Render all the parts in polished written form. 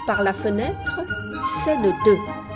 par la fenêtre, scène 2.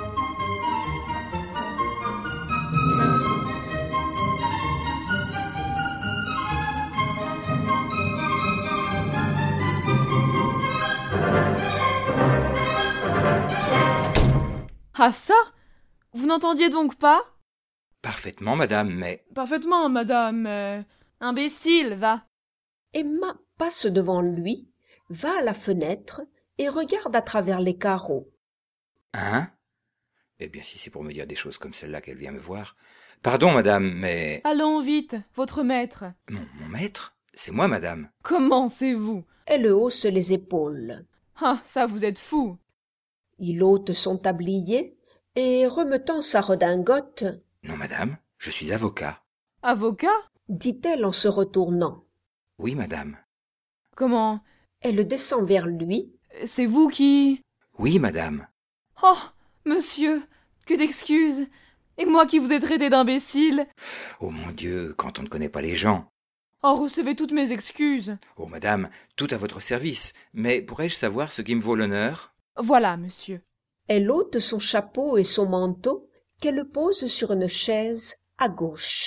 Ah ça? Vous n'entendiez donc pas? Parfaitement, madame, mais... Parfaitement, madame. Imbécile, va. Emma passe devant lui, va à la fenêtre et regarde à travers les carreaux. Hein? Eh bien, si c'est pour me dire des choses comme celle-là qu'elle vient me voir... Pardon, madame, mais... Allons vite, votre maître. Mon maître? C'est moi, madame. Comment c'est vous? Elle hausse les épaules. Ah, ça vous êtes fou. Il ôte son tablier et, remettant sa redingote, « Non, madame, je suis avocat. Avocat? dit-elle en se retournant. Oui, madame. Comment? Elle descend vers lui. C'est vous qui... Oui, madame. Oh, monsieur, que d'excuses. Et moi qui vous ai traité d'imbécile. Oh mon Dieu, quand on ne connaît pas les gens. Oh, recevez toutes mes excuses. Oh, madame, tout à votre service. Mais pourrais-je savoir ce qui me vaut l'honneur? Voilà, monsieur. Elle ôte son chapeau et son manteau qu'elle pose sur une chaise à gauche.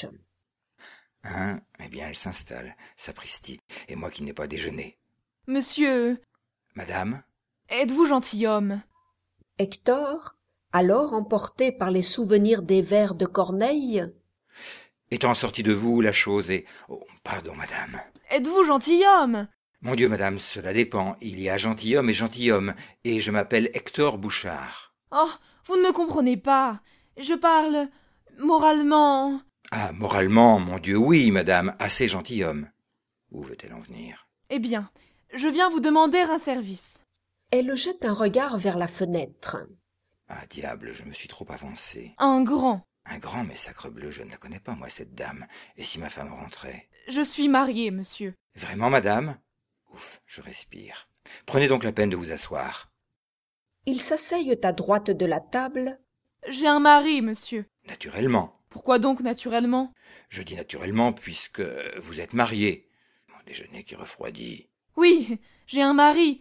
Hein? Eh bien, elle s'installe, sapristi, et moi qui n'ai pas déjeuné. Monsieur, Madame? êtes-vous gentilhomme? Hector, alors emporté par les souvenirs des vers de Corneille, Étant sorti de vous, la chose est... Oh, pardon, madame. Êtes-vous gentilhomme? Mon Dieu, madame, cela dépend. Il y a gentilhomme et gentilhomme, et je m'appelle Hector Bouchard. Oh, vous ne me comprenez pas. Je parle moralement. Ah, moralement, mon Dieu, oui, madame, assez gentilhomme. Où veut-elle en venir? Eh bien, je viens vous demander un service. elle jette un regard vers la fenêtre. Ah, diable, je me suis trop avancé. Un grand. Un grand, mais sacrebleu, je ne la connais pas, moi, cette dame. Et si ma femme rentrait? Je suis mariée, monsieur. Vraiment, madame? Ouf, je respire. Prenez donc la peine de vous asseoir. Ils s'asseyent à droite de la table. J'ai un mari, monsieur. Naturellement. Pourquoi donc naturellement? Je dis naturellement puisque vous êtes marié. Mon déjeuner qui refroidit. Oui, j'ai un mari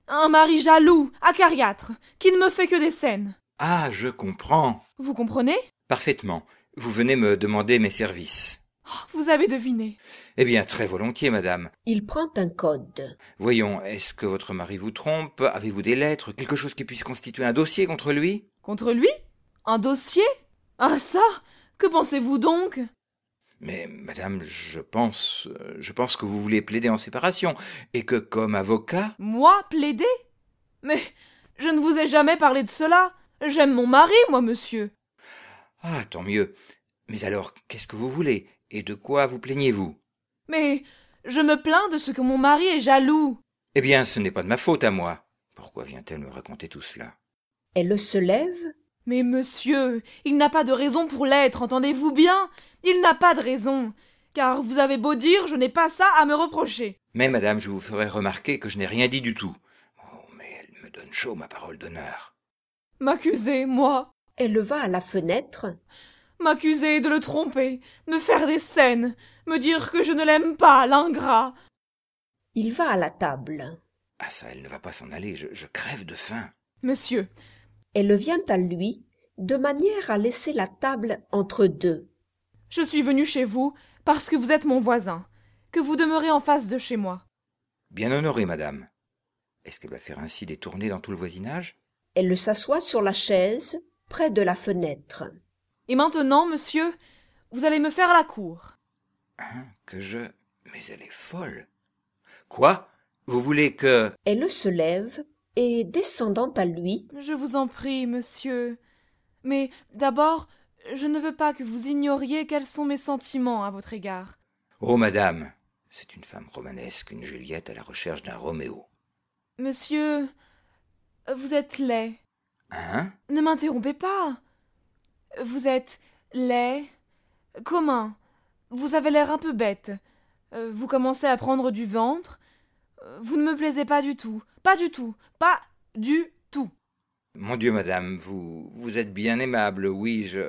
jaloux, acariâtre, qui ne me fait que des scènes. Ah, je comprends. Vous comprenez? Parfaitement. Vous venez me demander mes services. Oh, vous avez deviné. Eh bien, très volontiers, madame. Il prend un code. Voyons, est-ce que votre mari vous trompe? Avez-vous des lettres? Quelque chose qui puisse constituer un dossier contre lui? Contre lui? Un dossier? Ah ça? Que pensez-vous donc? Mais, madame, je pense que vous voulez plaider en séparation, et que, comme avocat... Moi, plaider? Mais je ne vous ai jamais parlé de cela. J'aime mon mari, moi, monsieur. Ah, tant mieux. Mais alors, qu'est-ce que vous voulez? Et de quoi vous plaignez-vous? Mais je me plains de ce que mon mari est jaloux. Eh bien, ce n'est pas de ma faute à moi. Pourquoi vient-elle me raconter tout cela? Elle se lève. Mais monsieur, il n'a pas de raison pour l'être, entendez-vous bien? Il n'a pas de raison. Car vous avez beau dire, je n'ai pas ça à me reprocher. Mais, madame, je vous ferai remarquer que je n'ai rien dit du tout. Oh, mais elle me donne chaud, ma parole d'honneur. M'accuser, moi. Elle va à la fenêtre. M'accuser de le tromper, me faire des scènes, me dire que je ne l'aime pas, l'ingrat. Il va à la table. Ah ça, elle ne va pas s'en aller, je crève de faim. Monsieur, Elle vient à lui, de manière à laisser la table entre deux. je suis venue chez vous parce que vous êtes mon voisin, que vous demeurez en face de chez moi. Bien honorée, madame. Est-ce qu'elle va faire ainsi des tournées dans tout le voisinage? Elle s'assoit sur la chaise, près de la fenêtre. Et maintenant, monsieur, vous allez me faire la cour. Hein, que je... Mais elle est folle. Quoi? Vous voulez que... Elle se lève et, descendant à lui, Je vous en prie, monsieur. Mais d'abord, je ne veux pas que vous ignoriez quels sont mes sentiments à votre égard. Oh, madame, c'est une femme romanesque, une Juliette à la recherche d'un Roméo. Monsieur, vous êtes laid. Hein? Ne m'interrompez pas. Vous êtes laid, commun. Vous avez l'air un peu bête. Vous commencez à prendre du ventre. Vous ne me plaisez pas du tout. Pas du tout. Pas du tout. Mon Dieu, madame, vous êtes bien aimable, oui, je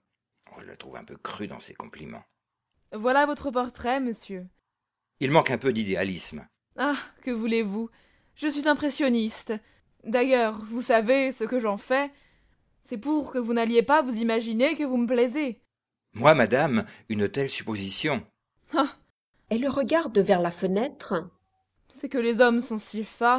la trouve un peu crue dans ses compliments. Voilà votre portrait, monsieur. Il manque un peu d'idéalisme. Ah, que voulez-vous? Je suis impressionniste. D'ailleurs, vous savez ce que j'en fais. C'est pour que vous n'alliez pas vous imaginer que vous me plaisez. Moi, madame, une telle supposition. Ah, Elle regarde vers la fenêtre. c'est que les hommes sont si fats.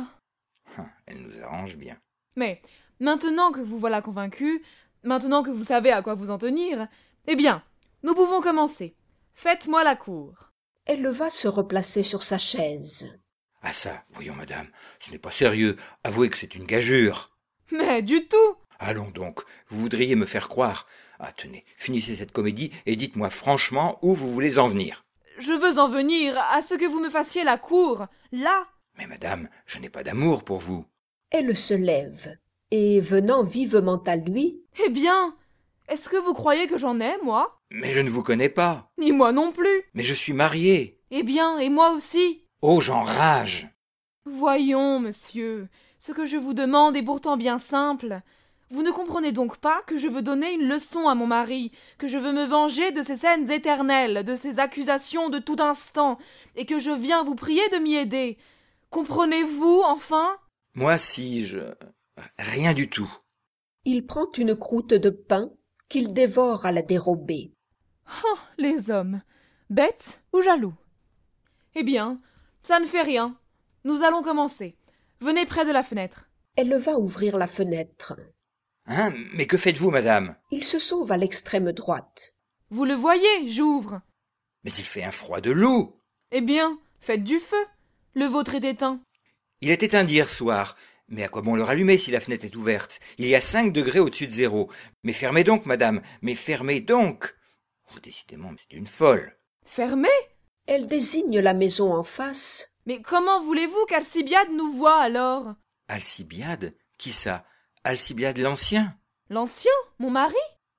Elle nous arrange bien. Mais, maintenant que vous voilà convaincu, maintenant que vous savez à quoi vous en tenir, eh bien, nous pouvons commencer. Faites-moi la cour. Elle va se replacer sur sa chaise. Ah ça, voyons, madame, ce n'est pas sérieux. Avouez que c'est une gageure. Mais du tout. Allons donc, vous voudriez me faire croire. Ah, tenez, finissez cette comédie et dites-moi franchement où vous voulez en venir. Je veux en venir à ce que vous me fassiez la cour, là. Mais madame, je n'ai pas d'amour pour vous. Elle se lève, et venant vivement à lui, Eh bien, est-ce que vous croyez que j'en ai, moi? Mais je ne vous connais pas. Ni moi non plus. Mais je suis marié. Eh bien, et moi aussi. Oh, j'enrage. Voyons, monsieur, ce que je vous demande est pourtant bien simple. Vous ne comprenez donc pas que je veux donner une leçon à mon mari, que je veux me venger de ces scènes éternelles, de ces accusations de tout instant, et que je viens vous prier de m'y aider. Comprenez-vous, enfin? Moi, si je... Rien du tout. il prend une croûte de pain qu'il dévore à la dérobée. Oh, les hommes, bêtes ou jaloux? Eh bien, ça ne fait rien. Nous allons commencer. Venez près de la fenêtre. Elle va ouvrir la fenêtre. Hein? Mais que faites-vous, madame? Il se sauve à l'extrême droite. Vous le voyez, j'ouvre. Mais il fait un froid de loup. Eh bien, faites du feu. Le vôtre est éteint. Il est éteint hier soir. Mais à quoi bon le rallumer si la fenêtre est ouverte? Il y a 5 degrés au-dessus de zéro. Mais fermez donc, madame. Mais fermez donc. Oh, décidément, c'est une folle. Fermé? Elle désigne la maison en face. Mais comment voulez-vous qu'Alcibiade nous voie alors? Alcibiade? Qui ça? Alcibiade l'Ancien? L'ancien, mon mari?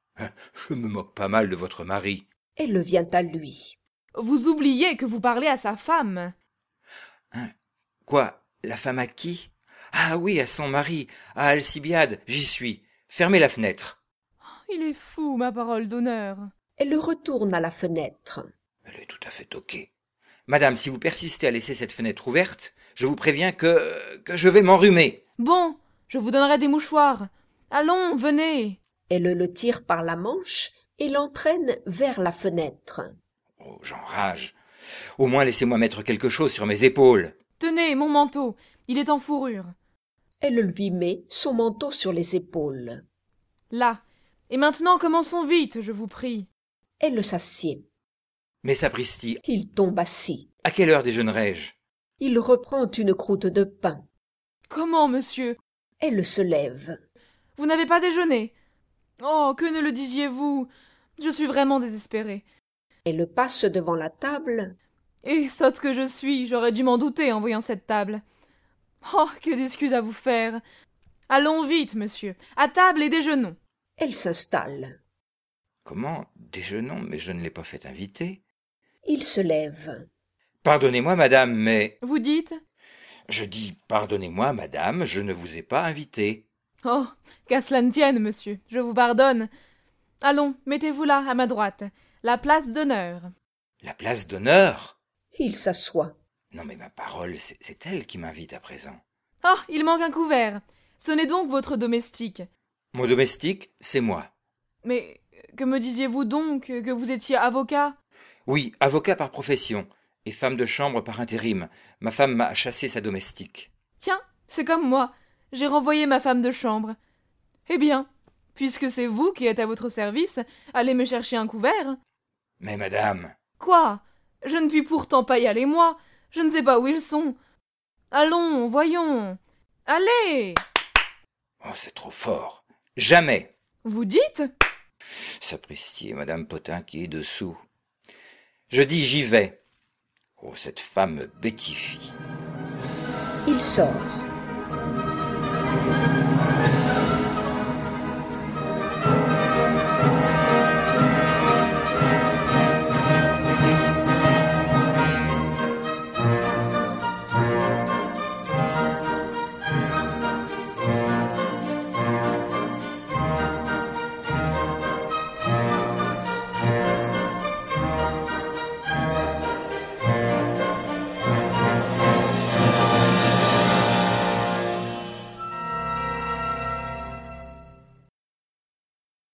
Je me moque pas mal de votre mari. Elle vient à lui. Vous oubliez que vous parlez à sa femme. Hein? Quoi? La femme à qui? Ah oui, à son mari, à Alcibiade, j'y suis. Fermez la fenêtre. Il est fou, ma parole d'honneur. Elle retourne à la fenêtre. Elle est tout à fait toquée. Madame, si vous persistez à laisser cette fenêtre ouverte, je vous préviens que je vais m'enrhumer. Bon, je vous donnerai des mouchoirs. Allons, venez. Elle le tire par la manche et l'entraîne vers la fenêtre. Oh, j'enrage. Au moins laissez-moi mettre quelque chose sur mes épaules. Tenez, mon manteau, il est en fourrure. Elle lui met son manteau sur les épaules. Là. Et maintenant, commençons vite, je vous prie. Elle s'assied. Mais sapristi, Il tombe assis. à quelle heure déjeunerai-je? Il reprend une croûte de pain. Comment, monsieur? Elle se lève. Vous n'avez pas déjeuné? Oh, que ne le disiez-vous? Je suis vraiment désespérée. Elle passe devant la table. Et sotte que je suis, j'aurais dû m'en douter en voyant cette table. Oh, que d'excuses à vous faire. Allons vite, monsieur. À table et déjeunons. Elle s'installe. Comment? Déjeunons, mais je ne l'ai pas fait inviter. Il se lève. Pardonnez-moi, madame, mais... Vous dites? Je dis pardonnez-moi, madame, je ne vous ai pas invité. Oh, qu'à cela ne tienne, monsieur, je vous pardonne. Allons, mettez-vous là, à ma droite. La place d'honneur. La place d'honneur? Il s'assoit. Non mais ma parole, c'est elle qui m'invite à présent. Oh, il manque un couvert. Sonnez donc votre domestique. Mon domestique, c'est moi. Mais que me disiez-vous donc que vous étiez avocat? Oui, avocat par profession, et femme de chambre par intérim. Ma femme m'a chassé sa domestique. Tiens, c'est comme moi. J'ai renvoyé ma femme de chambre. Eh bien, puisque c'est vous qui êtes à votre service, allez me chercher un couvert. Mais madame... Quoi? Je ne puis pourtant pas y aller, moi. Je ne sais pas où ils sont. Allons, voyons. Allez! Oh, c'est trop fort. Jamais. Vous dites? Sapristi et madame Potin qui est dessous. Je dis j'y vais. Oh, cette femme me bêtifie. Il sort.